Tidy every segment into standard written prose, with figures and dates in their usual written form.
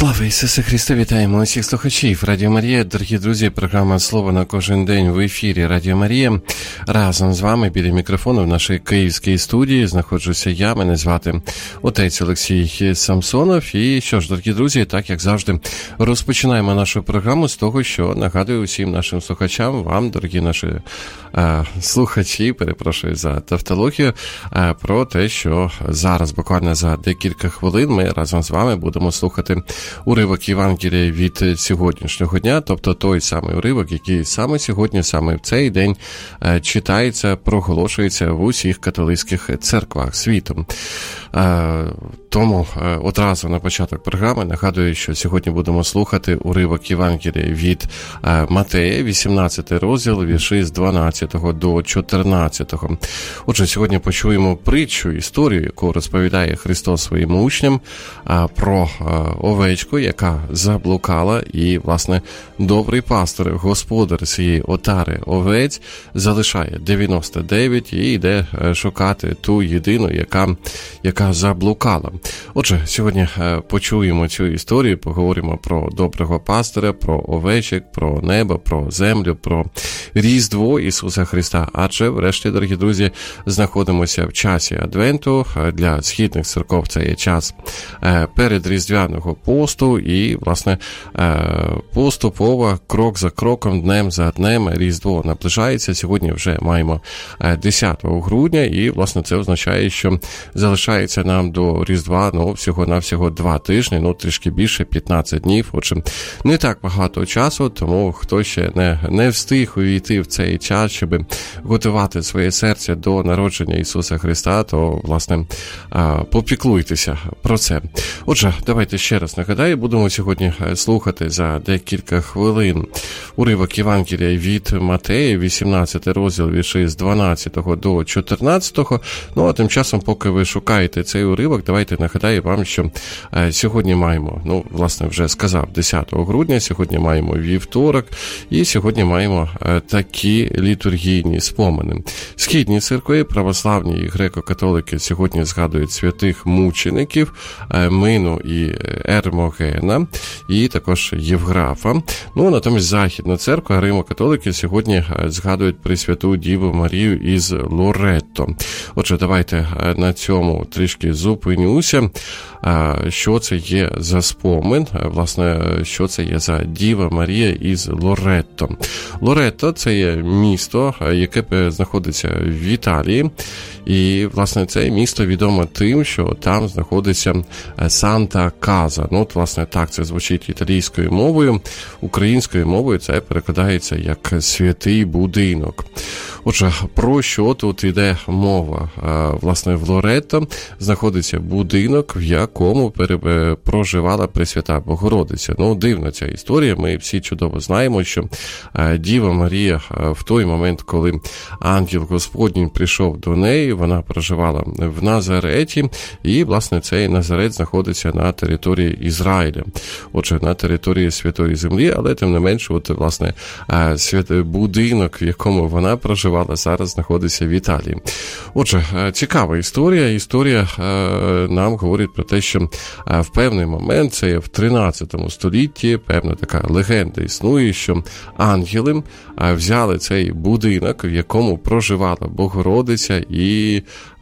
Слава Ісусу Христу, вітаємо усіх слухачів Радіо Марія. Дорогі друзі, програма «Слово на кожен день» в ефірі Радіо Марія. Разом з вами біля мікрофону в нашій київській студії знаходжуся я, мене звати отець Олексій Самсонов. І що ж, дорогі друзі, так як завжди, розпочинаємо нашу програму з того, що нагадую усім нашим слухачам, вам, дорогі наші слухачі, перепрошую за тавтологію, про те, що зараз, буквально за декілька хвилин, ми разом з вами будемо слухати уривок Євангелія від сьогоднішнього дня, тобто той самий уривок, який саме сьогодні, саме в цей день читається, проголошується в усіх католицьких церквах світу. Тому одразу на початок програми нагадую, що сьогодні будемо слухати уривок Євангелія від Матея, 18 розділ, вірші з 12 до 14. Отже, сьогодні почуємо притчу, історію, яку розповідає Христос своїм учням про овечку, яка заблукала, і, власне, добрий пастор, господар цієї отари овець залишає 99 і йде шукати ту єдину, яка заблукала. Отже, сьогодні почуємо цю історію, поговоримо про доброго пастиря, про овечок, про небо, про землю, про Різдво Ісуса Христа. Адже, врешті, дорогі друзі, знаходимося в часі Адвенту. Для східних церков це є час передріздвяного посту і, власне, поступово, крок за кроком, днем за днем Різдво наближається. Сьогодні вже маємо 10 грудня і, власне, це означає, що залишається нам до Різдва, всього-навсього 2 тижні, трішки більше, 15 днів. Отже, не так багато часу, тому хто ще не встиг увійти в цей час, щоб готувати своє серце до народження Ісуса Христа, то, власне, попіклуйтеся про це. Отже, давайте ще раз нагадаю, будемо сьогодні слухати за декілька хвилин уривок Євангелія від Матея, 18 розділ, вірші з 12 до 14. А тим часом, поки ви шукаєте цей уривок, давайте нагадаю вам, що сьогодні маємо, власне, вже сказав, 10 грудня, сьогодні маємо вівторок, і сьогодні маємо такі літургійні спомини. Східні церкви, православні і греко-католики сьогодні згадують святих мучеників Мину і Ермогена, і також Євграфа. Натомість Західна церква, римо-католики сьогодні згадують Пресвяту Діву Марію із Лоретто. Отже, давайте на цьому трішки зупинюся. Що це є за спомин, власне, що це є за Діва Марія із Лоретто. Лоретто – це є місто, яке знаходиться в Італії, і, власне, це місто відомо тим, що там знаходиться Санта Каза. Власне, так це звучить італійською мовою, українською мовою це перекладається як «святий будинок». Отже, про що тут йде мова? Власне, в Лоретто знаходиться будинок, в якому проживала Пресвята Богородиця. Дивна ця історія, ми всі чудово знаємо, що Діва Марія в той момент, коли ангел Господній прийшов до неї, вона проживала в Назареті, і, власне, цей Назарет знаходиться на території Ізраїля. Отже, на території Святої Землі, але, тим не менше, власне, будинок, в якому вона проживала, зараз знаходиться в Італії. Отже, цікава історія. Історія нам говорить про те, що в певний момент, це в 13 столітті, певна така легенда існує, що ангели взяли цей будинок, в якому проживала Богородиця, і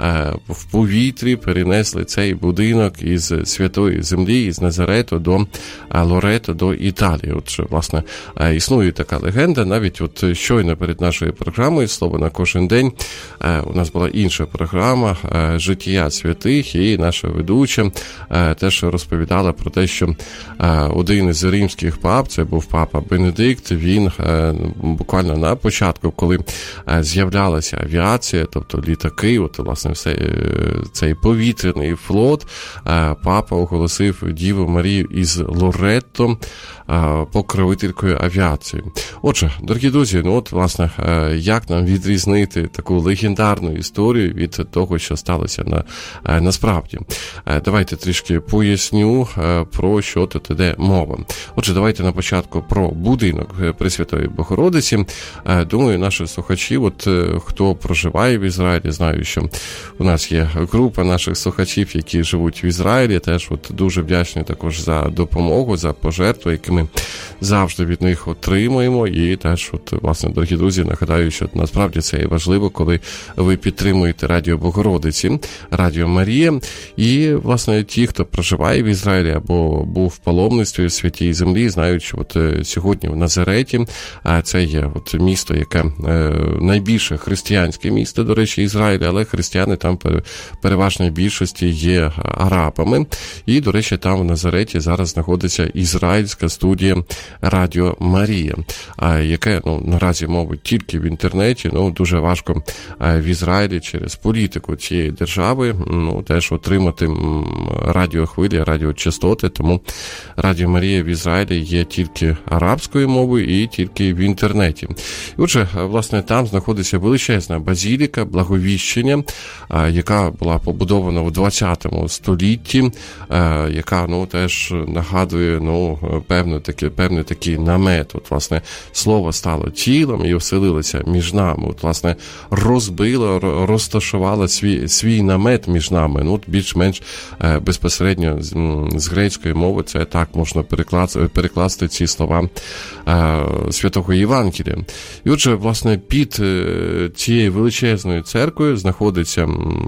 в повітрі перенесли цей будинок із Святої Землі, із Назарету до Лоретто, до Італії. Отже, власне, існує така легенда. Навіть щойно перед нашою програмою «Слово на кожен день» у нас була інша програма «Життя святих», і наша ведуча теж розповідала про те, що один із римських пап, це був папа Бенедикт, він буквально на початку, коли з'являлася авіація, тобто літаки, власне, цей повітряний флот, папа оголосив Діву Марію із Лоретто покровителькою авіації. Отже, дорогі друзі, власне, як нам відрізнити таку легендарну історію від того, що сталося насправді? Давайте трішки поясню, про що тут іде мова. Отже, давайте на початку про будинок Пресвятої Богородиці. Думаю, наші слухачі, хто проживає в Ізраїлі, знають нагадую, що у нас є група наших слухачів, які живуть в Ізраїлі, теж дуже вдячні також за допомогу, за пожертви, які ми завжди від них отримуємо. І теж, власне, дорогі друзі, нагадаю, що насправді це і важливо, коли ви підтримуєте Радіо Богородиці, Радіо Марія. І, власне, ті, хто проживає в Ізраїлі або був в паломництві в Святій Землі, знають, що сьогодні в Назареті, це є місто, яке найбільше християнське місто, до речі, Ізраїля, але християни там переважній більшості є арабами. І, до речі, там в Назареті зараз знаходиться ізраїльська студія Радіо Марія, яке, наразі, мовить, тільки в інтернеті, дуже важко в Ізраїлі через політику цієї держави, теж отримати радіохвилі, радіочастоти, тому Радіо Марія в Ізраїлі є тільки арабською мовою і тільки в інтернеті. І отже, власне, там знаходиться величезна базіліка Благовіщення, яка була побудована в 20 столітті, яка, теж нагадує, певний такий намет. Власне, слово стало тілом і оселилося між нами. Власне, розбило, розташувало свій намет між нами. Більш-менш безпосередньо з грецької мови це так можна перекласти ці слова Святого Євангелія. І отже, власне, під цією величезною церквою знаходиться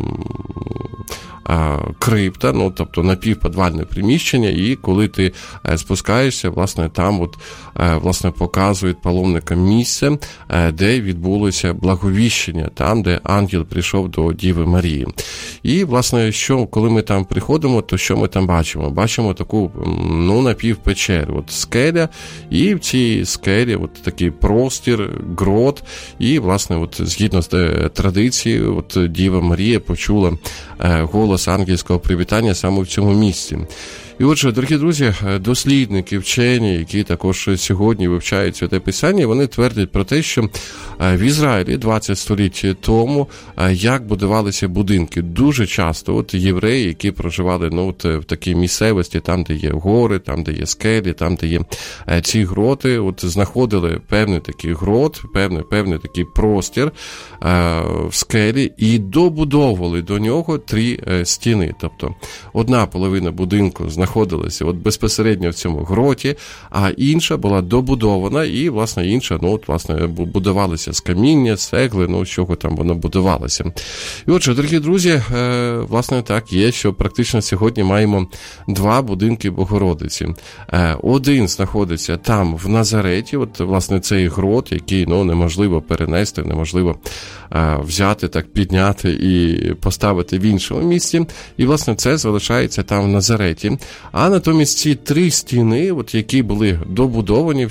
крипта, тобто напівподвальне приміщення, і коли ти спускаєшся, власне, там власне, показують паломникам місце, де відбулося благовіщення, там, де ангел прийшов до Діви Марії. І, власне, коли ми там приходимо, то що ми там бачимо? Бачимо таку, напівпечеру, скеля, і в цій скелі такий простір, грот, і, власне, згідно з традицією, Діва Марія почула голос ангельського привітання саме в цьому місці. І отже, дорогі друзі, дослідники, вчені, які також сьогодні вивчають Святе Писання, вони твердять про те, що в Ізраїлі 20 століть тому як будувалися будинки. Дуже часто євреї, які проживали в такій місцевості, там, де є гори, там, де є скелі, там, де є ці гроти, знаходили певний такий грот, певний такий простір в скелі і добудовували до нього 3 стіни. Тобто одна половина будинку знаходилася безпосередньо в цьому гроті, а інша була добудована, і, власне, інша, будувалася з каміння, з цегли, з чого там воно будувалося. І отже, дорогі друзі, власне, так є, що практично сьогодні маємо 2 будинки Богородиці. Один знаходиться там, в Назареті, власне, цей грот, який, неможливо перенести, неможливо взяти, так, підняти і поставити в іншому місці. І, власне, це залишається там в Назареті. А натомість ці 3 стіни, які були добудовані в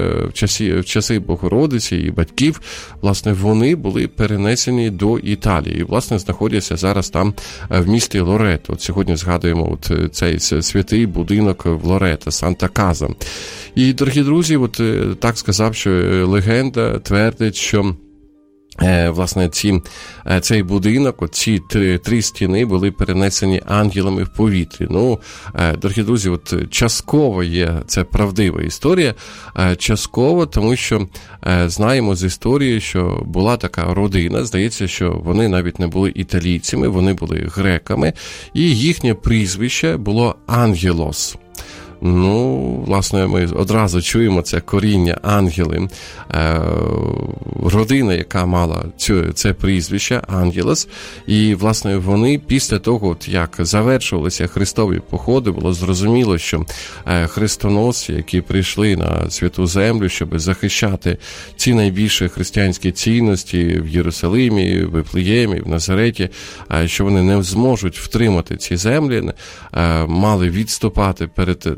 часи Богородиці і батьків, власне, вони були перенесені до Італії. І, власне, знаходяться зараз там в місті Лорето. Сьогодні згадуємо цей святий будинок в Лорето, Санта-Каза. І, дорогі друзі, так сказав, що легенда твердить, що власне, цей будинок, ці 3 стіни були перенесені ангелами в повітрі. Дорогі друзі, частково є це правдива історія, частково, тому що знаємо з історії, що була така родина, здається, що вони навіть не були італійцями, вони були греками, і їхнє прізвище було Ангелос. Власне, ми одразу чуємо це коріння ангели. Родина, яка мала це прізвище, Ангелос, і, власне, вони після того, як завершувалися хрестові походи, було зрозуміло, що хрестоносці, які прийшли на Святу Землю, щоб захищати ці найбільші християнські цінності в Єрусалимі, в Вифлеємі, в Назареті, що вони не зможуть втримати ці землі, мали відступати перед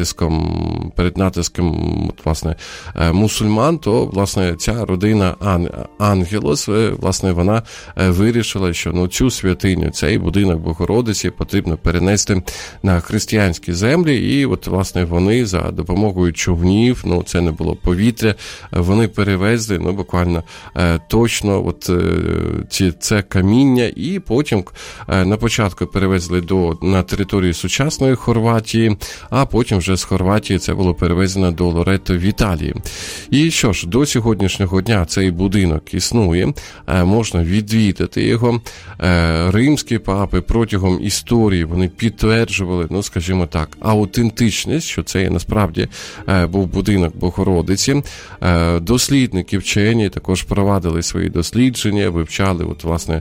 натиском власне, мусульман, то, власне, ця родина Ангелос, власне, вона вирішила, що цю святиню, цей будинок Богородиці потрібно перенести на християнські землі, і, власне, вони за допомогою човнів, це не було повітря, вони перевезли, буквально точно це каміння, і потім на початку перевезли на територію сучасної Хорватії, а потім потім вже з Хорватії це було перевезено до Лоретто в Італії. І що ж, до сьогоднішнього дня цей будинок існує, можна відвідати його. Римські папи протягом історії вони підтверджували, ну, скажімо так, аутентичність, що це насправді був будинок Богородиці. Дослідники, вчені також провадили свої дослідження, вивчали, от, власне,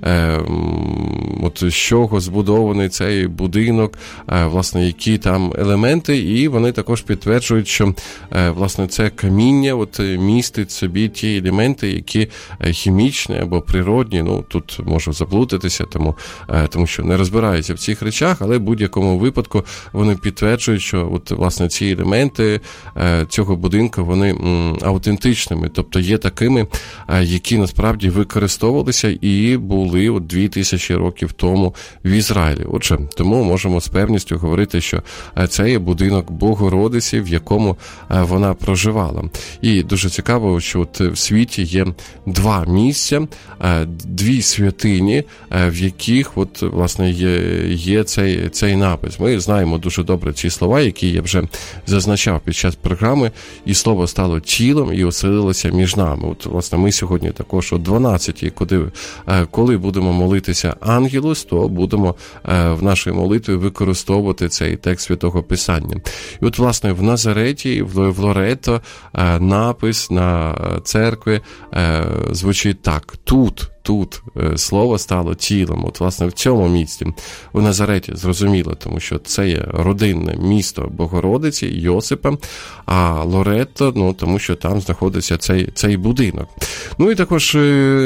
от з чого збудований цей будинок, власне, які там елементи, і вони також підтверджують, що, власне, це каміння от містить собі ті елементи, які хімічні або природні, ну, тут можу заплутатися, тому що не розбираюся в цих речах, але в будь-якому випадку вони підтверджують, що от, власне, ці елементи цього будинку, вони аутентичними, тобто є такими, які насправді використовувалися і були от 2000 років тому в Ізраїлі. Отже, тому можемо з певністю говорити, що це є будинок Богородиці, в якому вона проживала. І дуже цікаво, що от в світі є два місця, дві святині, в яких от, власне, є цей напис. Ми знаємо дуже добре ці слова, які я вже зазначав під час програми, і слово стало тілом і оселилося між нами. От, власне, ми сьогодні також о 12-й, коли будемо молитися Ангелус, то будемо в нашій молитві використовувати цей текст Святого Писання. І от, власне, в Назареті, в Лоретто напис на церкві звучить так: тут слово стало тілом. От, власне, в цьому місці, в Назареті, зрозуміло, тому що це є родинне місто Богородиці, Йосипа, а Лоретто, ну, тому що там знаходиться цей будинок. Ну, і також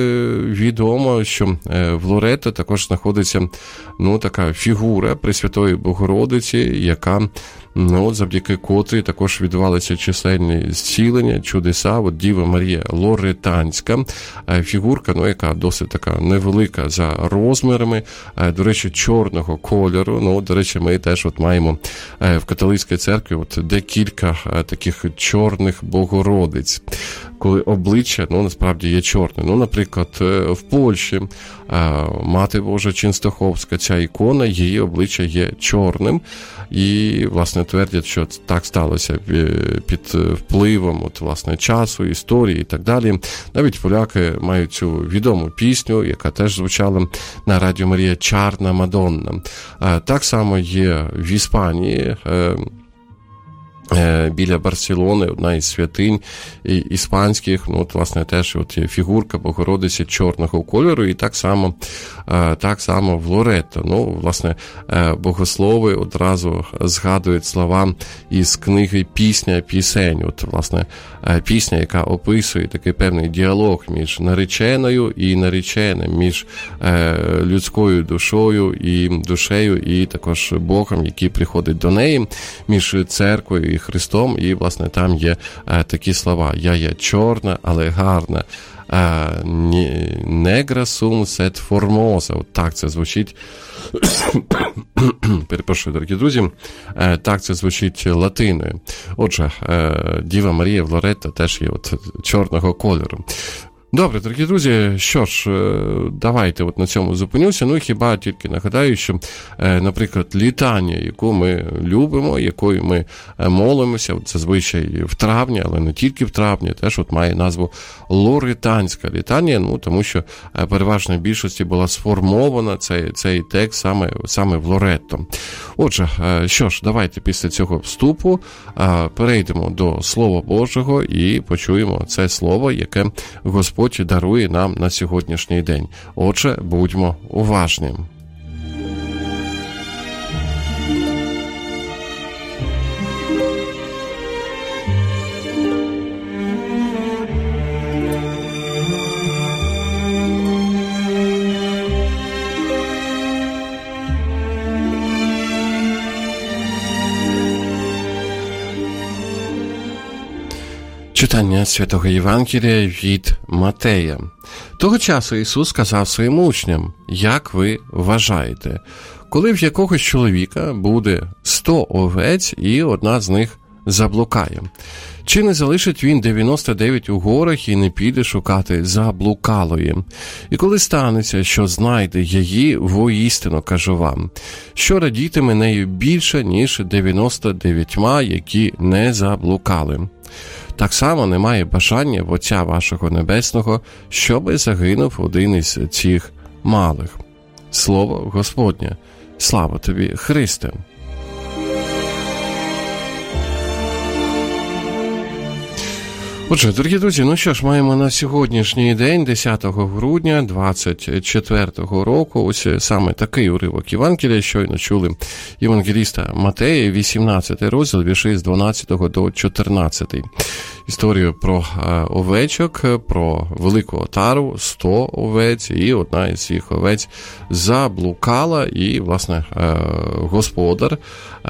відомо, що в Лоретто також знаходиться, ну, така фігура Пресвятої Богородиці, яка, ну, завдяки котрій також відбувалися чисельні зцілення, чудеса. От Діва Марія Лоретанська, фігурка, ну, яка досить така невелика за розмірами, до речі, чорного кольору. Ну, до речі, ми теж от маємо в католицькій церкві от декілька таких чорних Богородиць, коли обличчя, ну, насправді є чорне. Ну, наприклад, в Польщі Мати Божа Ченстоховська, ця ікона, її обличчя є чорним. І, власне, твердять, що так сталося під впливом, от, власне, часу, історії і так далі. Навіть поляки мають цю відому пісню, яка теж звучала на Радіо Марія, «Чарна Мадонна». Так само є в Іспанії, біля Барселони, одна із святинь іспанських, ну, от, власне, теж от є фігурка Богородиці чорного кольору, і так само в Лоретто. Ну, власне, богослови одразу згадують слова із книги «Пісня пісень». От, власне, пісня, яка описує такий певний діалог між нареченою і нареченим, між людською душою і також Богом, який приходить до неї, між церквою і Христом, і, власне, там є такі слова: «Я є чорна, але гарна, негра сум сет формоза». От так це звучить. Перепрошую, дорогі друзі, так це звучить латиною. Отже, Діва Марія в Лоретто теж є от чорного кольору. Добре, дорогі друзі, що ж, давайте от на цьому зупинюся. Ну, хіба тільки нагадаю, що, наприклад, літання, яку ми любимо, якою ми молимося, от зазвичай в травні, але не тільки в травні, теж от має назву лоретанська літання, ну, тому що переважній більшості була сформована цей текст саме в Лоретто. Отже, що ж, давайте після цього вступу перейдемо до Слова Божого і почуємо це слово, яке Господь дарує нам на сьогоднішній день. Отже, будьмо уважні. Читання Святого Євангелія від Матея. Того часу Ісус сказав своїм учням: «Як ви вважаєте, коли в якогось чоловіка буде 100 овець і одна з них заблукає, Чи не залишить він 99 у горах і не піде шукати заблукалої? І коли станеться, що знайде її, воістину кажу вам, що радітиме нею більше, ніж 99, які не заблукали. Так само немає бажання в Отця вашого Небесного, щоби загинув один із цих малих. Слово Господнє. Слава тобі, Христе! Отже, дорогі друзі, ну що ж, маємо на сьогоднішній день, 10 грудня 24-го року, ось саме такий уривок Євангелія, щойно чули євангеліста Матея, 18 розділ, вірші з 12 до 14. Історію про овечок, про велику отару, 100 овець, і одна із цих овець заблукала, і, власне, господар,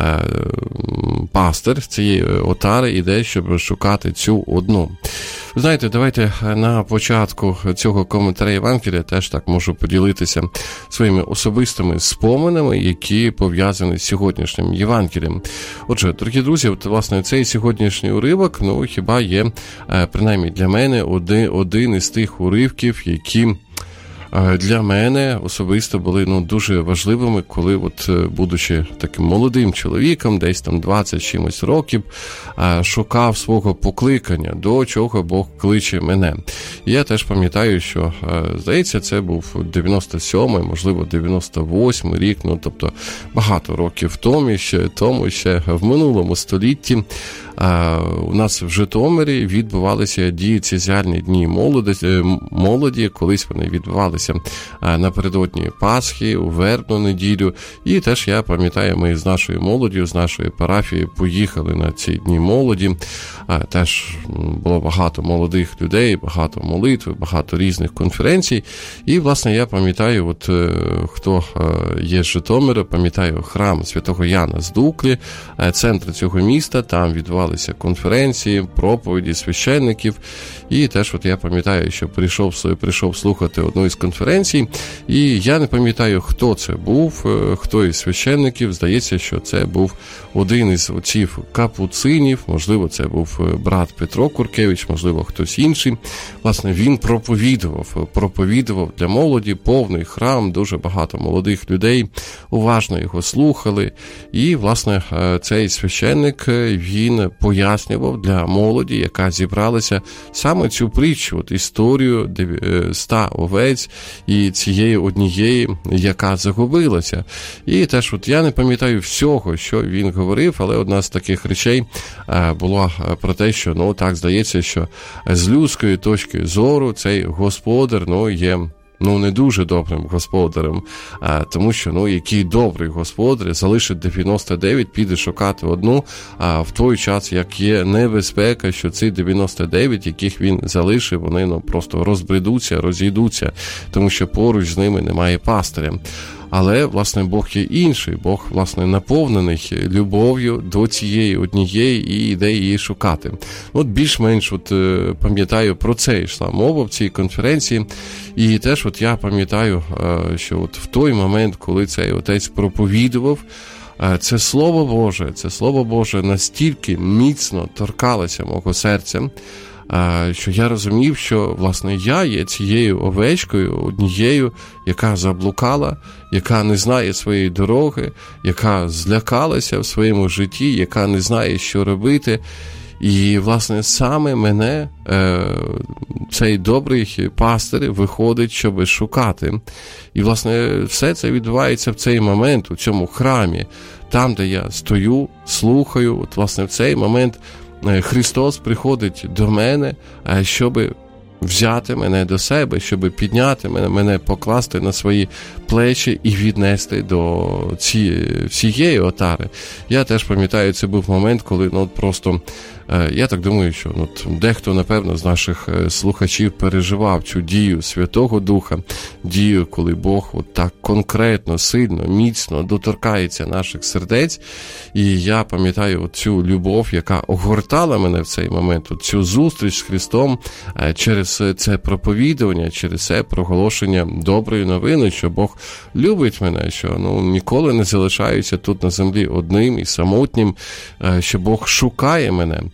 пастир цієї отари іде, щоб шукати цю одну. Ви знаєте, давайте на початку цього коментаря Євангелія теж так можу поділитися своїми особистими споминами, які пов'язані з сьогоднішнім Євангелієм. Отже, дорогі друзі, от, власне, цей сьогоднішній уривок, ну, хіба є, принаймні для мене, один із тих уривків, які для мене особисто були дуже важливими, коли, от, будучи таким молодим чоловіком, десь там 20 чимось років, шукав свого покликання, до чого Бог кличе мене. І я теж пам'ятаю, що, здається, це був 97-й, можливо, 98-й рік, тобто багато років тому ще в минулому столітті, у нас в Житомирі відбувалися дієцезіальні дні молоді, колись вони відбувалися напередодні Пасхи, у Вербну неділю, і теж я пам'ятаю, ми з нашою молоддю, з нашої парафії поїхали на ці дні молоді, теж було багато молодих людей, багато молитв, багато різних конференцій, і, власне, я пам'ятаю, от хто є з Житомира, пам'ятаю храм Святого Яна з Дуклі, центр цього міста, там відбувалися конференції, проповіді священників, і теж от я пам'ятаю, що прийшов слухати одну із конференцій, і я не пам'ятаю, хто це був, хто із священників, здається, що це був один із отців капуцинів, можливо, це був брат Петро Куркевич, можливо, хтось інший. Власне, він проповідував для молоді, повний храм, дуже багато молодих людей уважно його слухали, і, власне, цей священник, він пояснював для молоді, яка зібралася, саме цю притчу, от історію 100 овець і цієї однієї, яка загубилася. І теж от я не пам'ятаю всього, що він говорив, але одна з таких речей була про те, що, так здається, що з людської точки зору цей господар, є не дуже добрим господарем, тому що, який добрий господар залишить 99, піде шукати одну, в той час, як є небезпека, що ці 99, яких він залишив, вони просто розбредуться, розійдуться, тому що поруч з ними немає пастиря. Але, власне, Бог є інший, Бог, власне, наповнений любов'ю до цієї однієї і йде її шукати. От більш-менш пам'ятаю, про це йшла мова в цій конференції, і теж я пам'ятаю, що в той момент, коли цей отець проповідував, це Слово Боже настільки міцно торкалося мого серця, що я розумів, що, власне, я є цією овечкою, однією, яка заблукала, яка не знає своєї дороги, яка злякалася в своєму житті, яка не знає, що робити. І, власне, саме мене цей добрий пастир виходить, щоб шукати. І, власне, все це відбувається в цей момент, у цьому храмі, там, де я стою, слухаю. От, власне, в цей момент Христос приходить до мене, щоб взяти мене до себе, щоб підняти мене, покласти на свої плечі і віднести до всієї отари. Я теж пам'ятаю, це був момент, коли просто, я так думаю, що дехто, напевно, з наших слухачів переживав цю дію Святого Духа, дію, коли Бог так конкретно, сильно, міцно доторкається наших сердець. І я пам'ятаю цю любов, яка огортала мене в цей момент, цю зустріч з Христом через це проповідування, через це проголошення доброї новини, що Бог любить мене, що ніколи не залишаюся тут на землі одним і самотнім, що Бог шукає мене.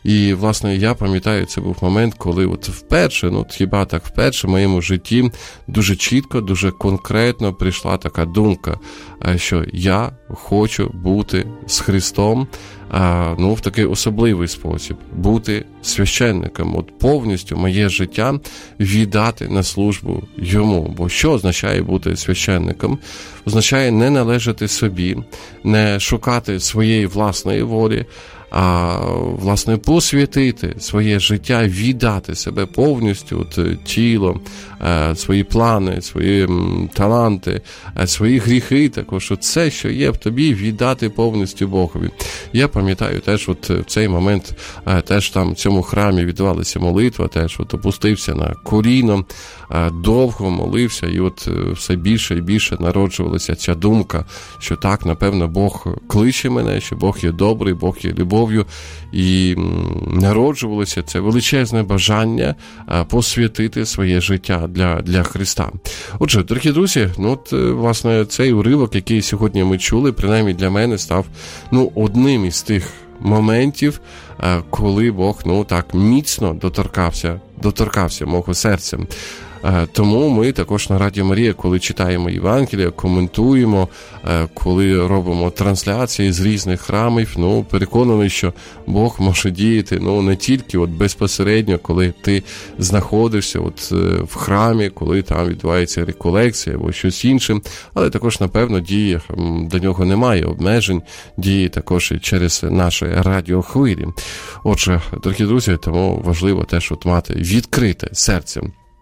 І, власне, я пам'ятаю, це був момент, коли от вперше, хіба так вперше в моєму житті дуже чітко, дуже конкретно прийшла така думка, що я хочу бути з Христом, в такий особливий спосіб, бути священником, от повністю моє життя віддати на службу йому. Бо що означає бути священником? Означає не належати собі, не шукати своєї власної волі, а, власне, посвятити своє життя, віддати себе повністю, тіло, свої плани, свої таланти, свої гріхи також, це, що є в тобі, віддати повністю Богові. Я пам'ятаю теж в цей момент, теж там в цьому храмі відбувалася молитва, теж опустився на коліно, довго молився, і все більше і більше народжувалася ця думка, що так, напевно, Бог кличе мене, що Бог є добрий, Бог є любов'ю, і народжувалося це величезне бажання посвятити своє життя для Христа. Отже, дорогі друзі, власне, цей уривок, який сьогодні ми чули, принаймні для мене став, одним із тих моментів, коли Бог, так міцно доторкався мого серця. Тому ми також на Радіо Марія, коли читаємо Євангелія, коментуємо, коли робимо трансляції з різних храмів, переконаний, що Бог може діяти, не тільки безпосередньо, коли ти знаходишся в храмі, коли там відбувається реколекція або щось інше, але також, напевно, діє, до нього немає обмежень, діє також і через наші радіохвилі. Отже, дорогі друзі, тому важливо теж мати відкрите серце.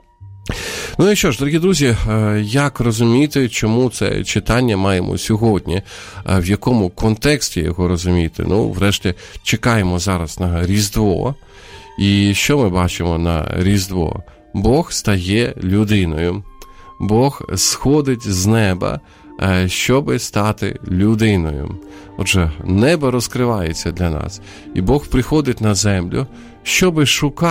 І що ж, дорогі друзі, як розуміти, чому це читання маємо сьогодні, в якому контексті його розуміти? Врешті, чекаємо зараз на Різдво, і що ми бачимо на Різдво? Бог стає людиною, Бог сходить з неба, щоби стати людиною. Отже, небо розкривається для нас, і Бог приходить на землю, щоби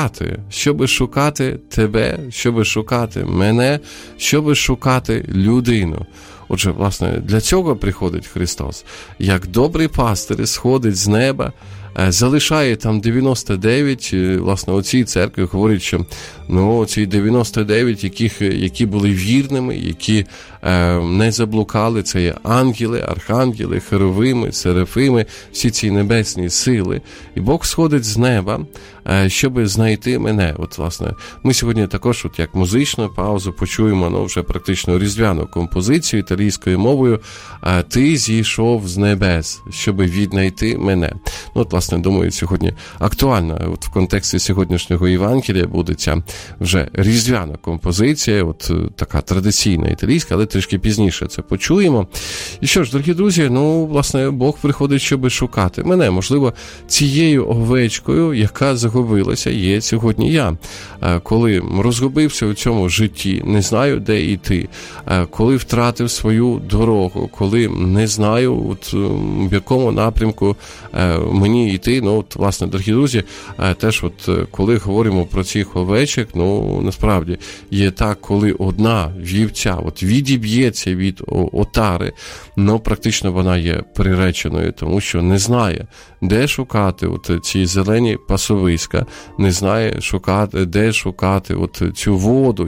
шукати тебе, щоби шукати мене, щоби шукати людину. Отже, власне, для цього приходить Христос. Як добрий пастир сходить з неба, залишає там 99, власне, у цій церкві говорить, що ці 99, які були вірними, які не заблукали, це є ангели, архангели, херовими, серафими, всі ці небесні сили. І Бог сходить з неба, щоб знайти мене. Власне, ми сьогодні також, як музичну паузу, почуємо вже практично різдвяну композицію італійською мовою «Ти зійшов з небес, щоб віднайти мене». Власне, думаю, сьогодні актуальна в контексті сьогоднішнього Євангелія буде ця вже різдвяна композиція, така традиційна італійська, але трішки пізніше це почуємо. І що ж, дорогі друзі, власне, Бог приходить, щоб шукати мене. Можливо, цією овечкою, яка загубилася, є сьогодні я. Коли розгубився у цьому житті, не знаю, де йти, коли втратив свою дорогу, коли не знаю, в якому напрямку мені йти. Власне, дорогі друзі, теж коли говоримо про цих овечок, насправді є так, коли одна вівця відіб'ється від отари, практично вона є приреченою, тому що не знає, де шукати ці зелені пасовиська, не знає, де шукати цю воду,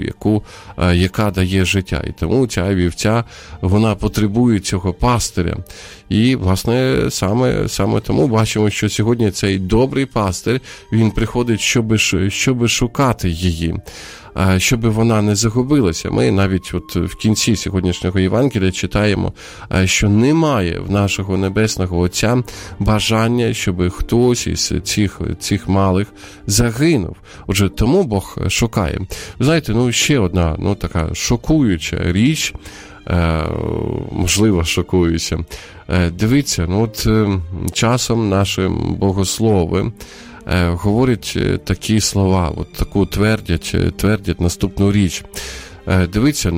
яка дає життя. І тому ця вівця, вона потребує цього пастиря. І, власне, саме тому бачимо, що сьогодні цей добрий пастир, він приходить, щоб шукати її, щоб вона не загубилася. Ми навіть в кінці сьогоднішнього Євангелія читаємо, що немає в нашого Небесного Отця бажання, щоб хтось із цих малих загинув. Отже, тому Бог шукає. Ви знаєте, ще одна така шокуюча річ, можливо, шокуюся. Дивіться, часом наші богослови говорять такі слова, таку твердять наступну річ. Дивіться,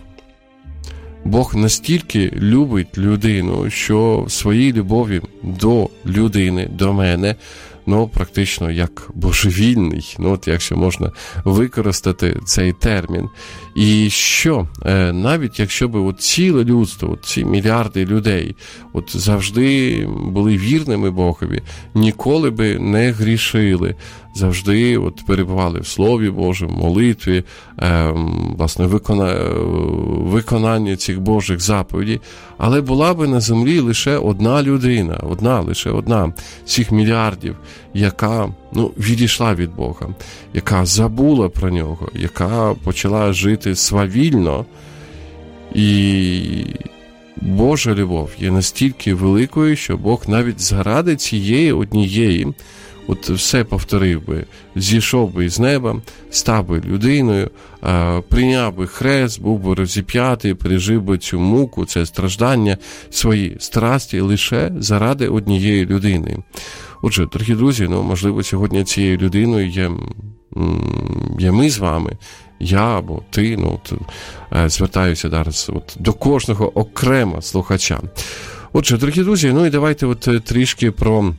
Бог настільки любить людину, що в своїй любові до людини, до мене, практично як божевільний, от якщо можна використати цей термін. І що, навіть якщо б ціле людство, ці мільярди людей, завжди були вірними Богові, ніколи би не грішили, завжди перебували в Слові Божому, молитві, власне, виконанні цих Божих заповідей, але була би на землі лише одна людина, лише одна з цих мільярдів, яка відійшла від Бога, яка забула про нього, яка почала жити свавільно. І Божа любов є настільки великою, що Бог навіть заради цієї однієї все повторив би, зійшов би із неба, став би людиною, прийняв би хрест, був би розіп'ятий, пережив би цю муку, це страждання, свої страсті лише заради однієї людини. Отже, дорогі друзі, можливо, сьогодні цією людиною є ми з вами, я або ти, звертаюся зараз до кожного окремо слухача. Отже, дорогі друзі, і давайте трішки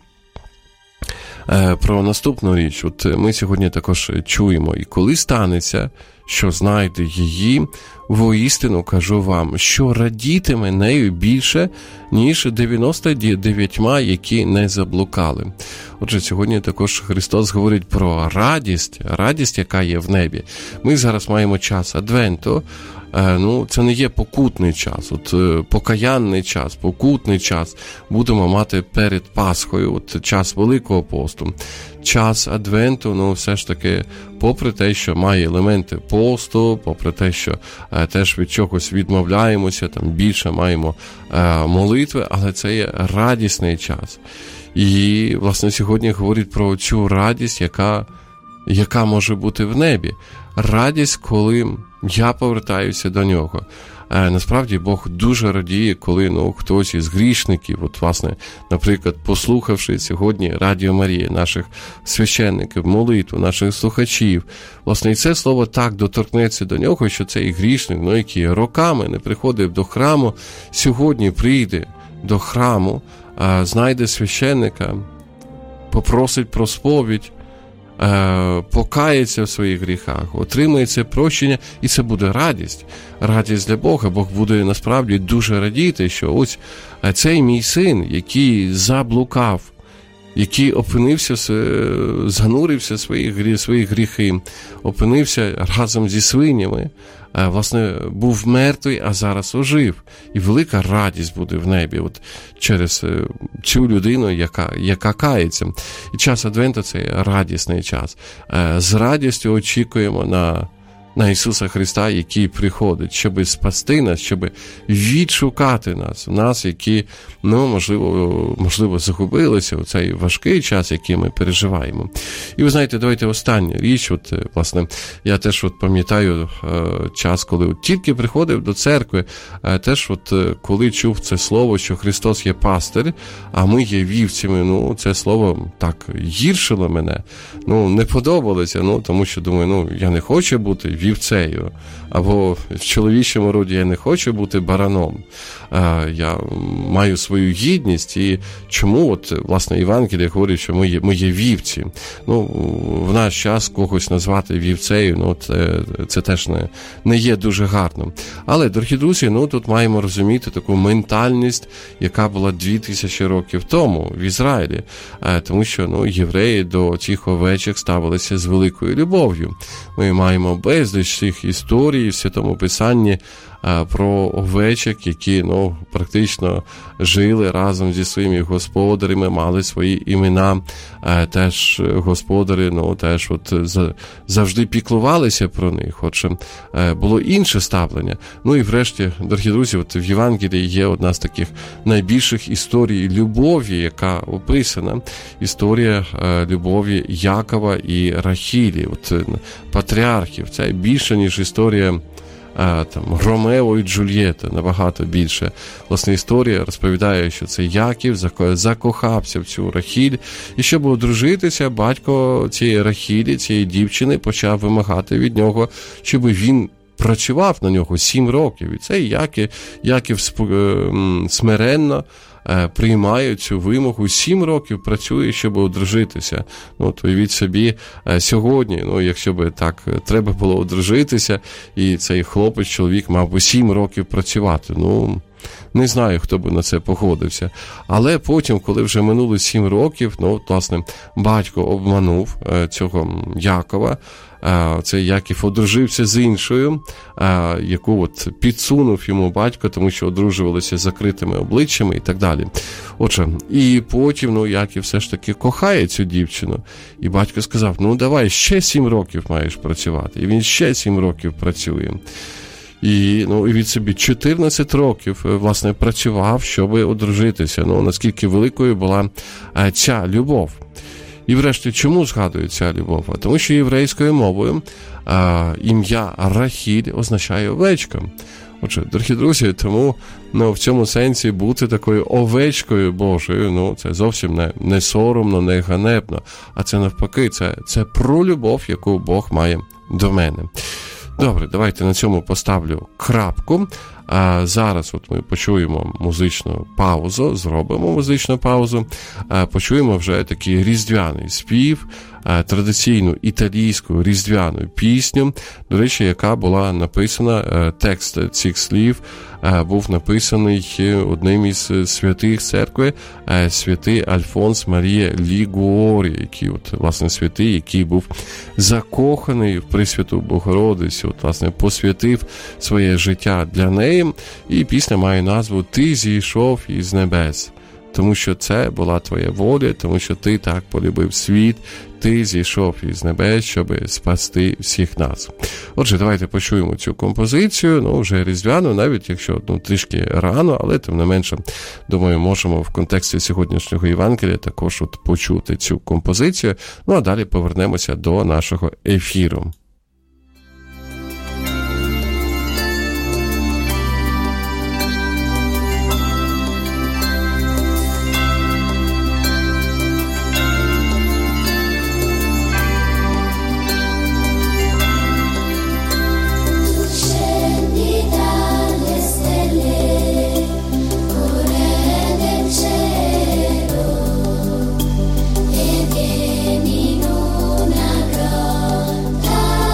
про наступну річ. Ми сьогодні також чуємо, і коли станеться, що знайде її, воістину кажу вам, що радітиме нею більше, ніж 99, які не заблукали. Отже, сьогодні також Христос говорить про радість, яка є в небі. Ми зараз маємо час Адвенту, це не є покутний час, покаянний час, покутний час будемо мати перед Пасхою, час Великого посту. Час Адвенту, все ж таки, попри те, що має елементи посту, попри те, що теж від чогось відмовляємося, більше маємо молитви, але це є радісний час. І, власне, сьогодні говорить про цю радість, яка може бути в небі. Радість, коли я повертаюся до нього. Насправді, Бог дуже радіє, коли хтось із грішників, власне, наприклад, послухавши сьогодні Радіо Марія, наших священників, молитву, наших слухачів, власне, і це слово так доторкнеться до нього, що цей грішник, який роками не приходив до храму, сьогодні прийде до храму, знайде священника, попросить про сповідь, покається в своїх гріхах, отримає це прощення, і це буде радість для Бога. Бог буде насправді дуже радіти, що ось цей мій син, який заблукав, який занурився в свої гріхи, опинився разом зі свинями, власне, був мертвий, а зараз ожив. І велика радість буде в небі через цю людину, яка кається. І час Адвенту – це радісний час. З радістю очікуємо на Ісуса Христа, який приходить, щоб спасти нас, щоб відшукати нас, які, можливо, загубилися у цей важкий час, який ми переживаємо. І ви знаєте, давайте остання річ, власне, я теж пам'ятаю час, коли тільки приходив до церкви, теж коли чув це слово, що Христос є пастир, а ми є вівцями, це слово так гіршило мене, не подобалося, тому що думаю, я не хочу бути вівцею, або в чоловічому роді я не хочу бути бараном. Я маю свою гідність, і чому, власне, Євангеліє говорить, що ми є вівці. В наш час когось назвати вівцею, це теж не є дуже гарно. Але, дорогі друзі, тут маємо розуміти таку ментальність, яка була 2000 років тому в Ізраїлі, тому що, євреї до цих овечок ставилися з великою любов'ю. Ми маємо безліч цих історій в Святому Писанні про овечок, які практично жили разом зі своїми господарями, мали свої імена, теж господарі теж завжди піклувалися про них, хоча було інше ставлення. І врешті, дорогі друзі, в Євангелії є одна з таких найбільших історій любові, яка описана. Історія любові Якова і Рахілі, патріархів. Це більше, ніж історія Ромео і Джульєта, набагато більше. Власне, історія розповідає, що це Яків закохався в цю Рахіль, і щоб одружитися, батько цієї Рахілі, цієї дівчини, почав вимагати від нього, щоб він працював на нього 7 років. І цей Яків смиренно приймає цю вимогу, 7 років працює, щоб одружитися. От уявіть собі, сьогодні, якщо б так треба було одружитися, і цей хлопець, чоловік мав би 7 років працювати. Не знаю, хто б на це погодився. Але потім, коли вже минуло 7 років, власне, батько обманув цього Якова. Цей Яків одружився з іншою, яку от підсунув йому батько, тому що одружувалися з закритими обличчями і так далі. Отже, і потім, Яків все ж таки кохає цю дівчину. І батько сказав, давай, ще 7 років маєш працювати. І він ще 7 років працює. І від собі 14 років, власне, працював, щоб одружитися. Наскільки великою була ця любов. І врешті, чому згадую ця любов? Тому що єврейською мовою ім'я Рахіль означає овечка. Отже, дорогі друзі, тому в цьому сенсі бути такою овечкою Божою, це зовсім не соромно, не ганебно, а це навпаки, це про любов, яку Бог має до мене. Добре, давайте на цьому поставлю крапку. Зараз ми почуємо музичну паузу, зробимо музичну паузу, почуємо вже такий різдвяний спів, традиційну італійську різдвяну пісню, до речі, яка була написана, текст цих слів був написаний одним із святих церкви, святий Альфонс Марія Лігуорі, який, власне, святий, який був закоханий в Пресвяту Богородицю, власне, посвятив своє життя для неї, і пісня має назву «Ти зійшов із небес». Тому що це була твоя воля, тому що ти так полюбив світ, ти зійшов із небес, щоб спасти всіх нас. Отже, давайте почуємо цю композицію, вже різдвяну, навіть якщо трішки рано, але тим не менше, думаю, можемо в контексті сьогоднішнього Євангелія також почути цю композицію, а далі повернемося до нашого ефіру. Una grotta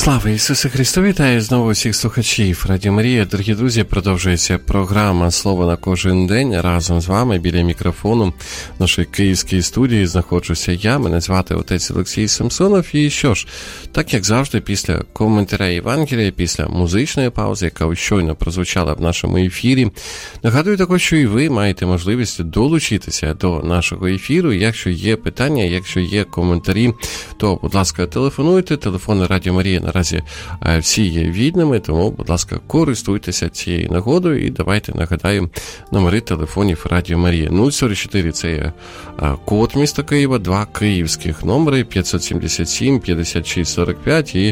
Слава Ісусу Христу! Вітаю знову всіх слухачів Радіо Марія. Дорогі друзі, продовжується програма «Слово на кожен день». Разом з вами біля мікрофону в нашій київській студії знаходжуся я. Мене звати отець Олексій Самсонов. І що ж, так як завжди, після коментаря Євангелія, після музичної паузи, яка щойно прозвучала в нашому ефірі, нагадую також, що і ви маєте можливість долучитися до нашого ефіру. Якщо є питання, якщо є коментарі, то, будь ласка, телефонуйте. Телефони Радіо Марія наразі всі є вільними, тому, будь ласка, користуйтеся цією нагодою і давайте нагадаю номери телефонів Радіо Марія. 044 – це є код міста Києва, 2 київських номери 577 56 45 і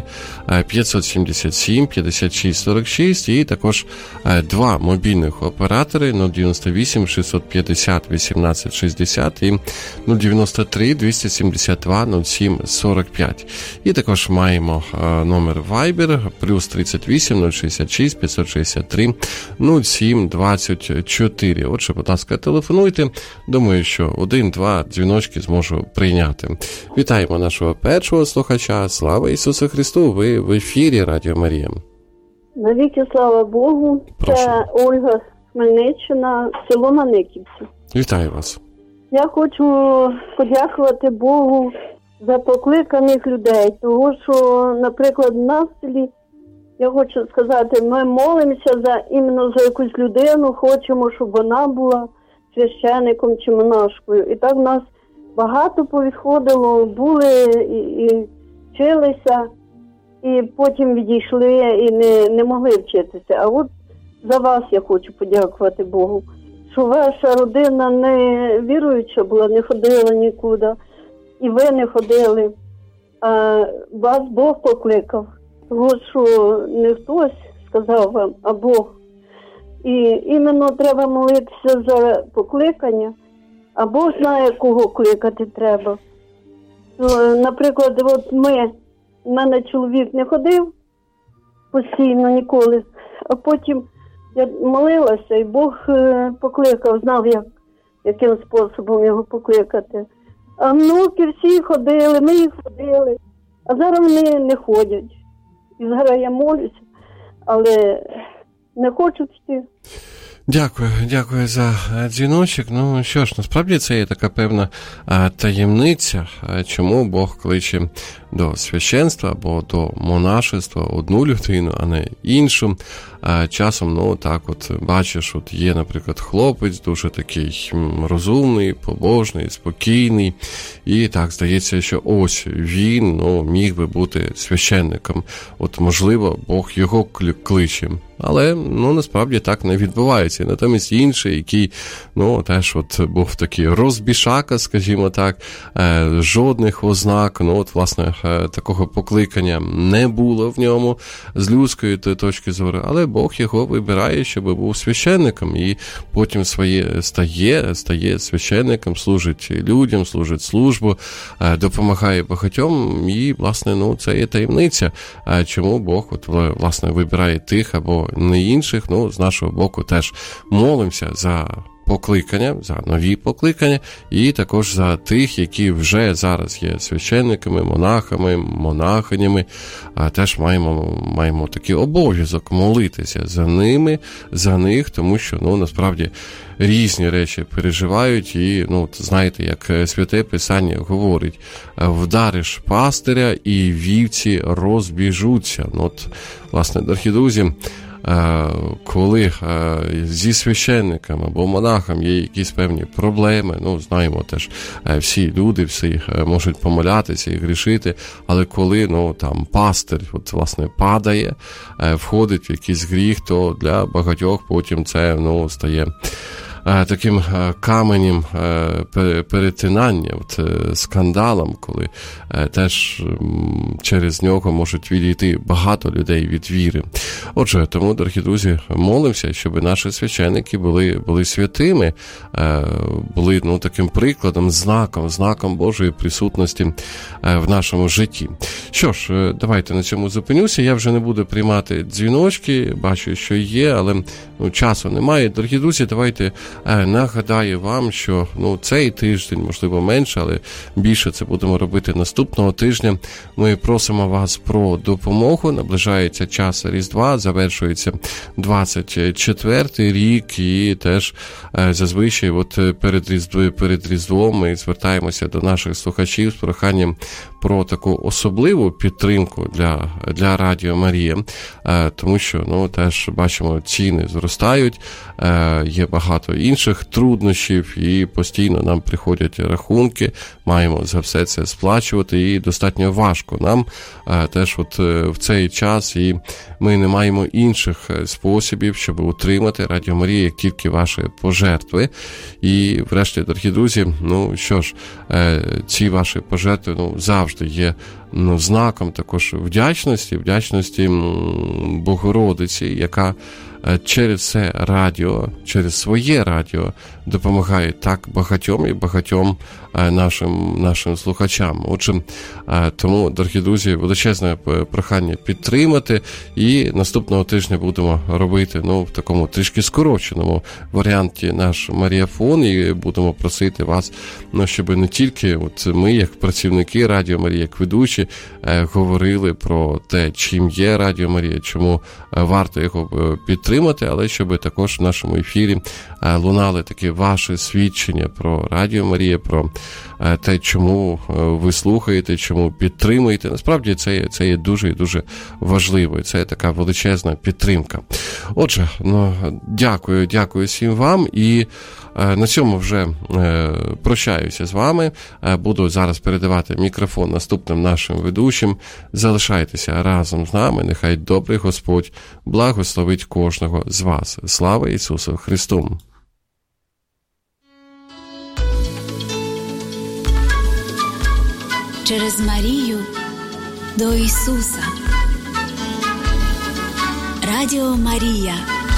577 56 46, і також 2 мобільних оператори 098 650 18 60 і 093 272 07 45. І також маємо номер Viber плюс 38 066 563 07 24. Отже, будь ласка, телефонуйте. Думаю, що 1-2 дзвіночки зможу прийняти. Вітаємо нашого першого слухача. Слава Ісусу Христу! Ви в ефірі Радіо Марія. Навіки слава Богу. Прошу. Це Ольга Хмельниччина, село Маниківці. Вітаю вас. Я хочу подякувати Богу за покликаних людей, тому що, наприклад, в нас в селі, я хочу сказати, ми молимося іменно за якусь людину, хочемо, щоб вона була священником чи монашкою. І так в нас багато повідходило, були і вчилися, і потім відійшли і не могли вчитися. А от за вас я хочу подякувати Богу, що ваша родина не віруюча була, не ходила нікуди. І ви не ходили, а вас Бог покликав. Тому що не хтось сказав вам, а Бог. І іменно треба молитися за покликання, а Бог знає, кого кликати треба. Наприклад, от в мене чоловік не ходив постійно ніколи, а потім я молилася, і Бог покликав, знав, яким способом його покликати. А внуки всі ходили, ми їх ходили, а зараз вони не ходять. І зараз я молюся, але не хочуть йти. Дякую за дзвіночок. Ну що ж, насправді це є така певна таємниця, чому Бог кличе до священства або до монашества одну людину, а не іншу. Часом, так от бачиш, от є, наприклад, хлопець дуже такий розумний, побожний, спокійний, і так здається, що ось він, міг би бути священником. От, можливо, Бог його кличе. Але, насправді так не відбувається. Натомість інший, який, теж от був такий розбішака, скажімо так, жодних ознак, власне, такого покликання не було в ньому з людської точки зору, але Бог його вибирає, щоб був священником, і потім стає священником, служить людям, служить службу, допомагає багатьом, і, власне, це є таємниця, чому Бог, от, власне, вибирає тих або не інших. З нашого боку теж молимося за покликання, за нові покликання, і також за тих, які вже зараз є священниками, монахами, монахинями, теж маємо такий обов'язок молитися за них, тому що, насправді, різні речі переживають, і, знаєте, як Святе Писання говорить, вдариш пастиря, і вівці розбіжуться. Власне, дорогі друзі, коли зі священником або монахом є якісь певні проблеми, знаємо теж, всі люди, всі можуть помилятися і грішити, але коли, там пастир, от, власне, падає, входить в якийсь гріх, то для багатьох потім це, стає таким каменем перетинання, скандалом, коли теж через нього можуть відійти багато людей від віри. Отже, тому, дорогі друзі, молимося, щоб наші священники були святими, були таким прикладом, знаком Божої присутності в нашому житті. Що ж, давайте на цьому зупинюся. Я вже не буду приймати дзвіночки, бачу, що є, але часу немає. Дорогі друзі, давайте нагадаю вам, що цей тиждень, можливо, менше, але більше це будемо робити наступного тижня. Ми просимо вас про допомогу. Наближається час Різдва, завершується 24-й рік, і теж зазвичай перед Різдвом ми звертаємося до наших слухачів з проханням про таку особливу підтримку для Радіо Марія, тому що теж бачимо, ціни зростають, є багато інших труднощів, і постійно нам приходять рахунки, маємо за все це сплачувати, і достатньо важко нам теж в цей час, і ми не маємо інших способів, щоб утримати Радіо Марія, як тільки ваші пожертви. І врешті, дорогі друзі, що ж, ці ваші пожертви завжди є знаком також вдячності Богородиці, яка через це радіо, через своє радіо допомагає так багатьом нашим слухачам. Отже, тому, дорогі друзі, величезне прохання підтримати, і наступного тижня будемо робити в такому трішки скороченому варіанті наш Маріафон, і будемо просити вас, щоб не тільки ми, як працівники Радіо Марія, як ведучі, говорили про те, чим є Радіо Марія, чому варто його підтримати, але щоб також в нашому ефірі лунали такі ваші свідчення про Радіо Марія, про те, чому ви слухаєте, чому підтримуєте. Насправді це є дуже і дуже важливо, і це така величезна підтримка. Отже, дякую всім вам, і на цьому вже прощаюся з вами. Буду зараз передавати мікрофон наступним нашим ведучим. Залишайтеся разом з нами. Нехай добрий Господь благословить кожного з вас. Слава Ісусу Христу! Через Марію до Ісуса. Радіо Марія.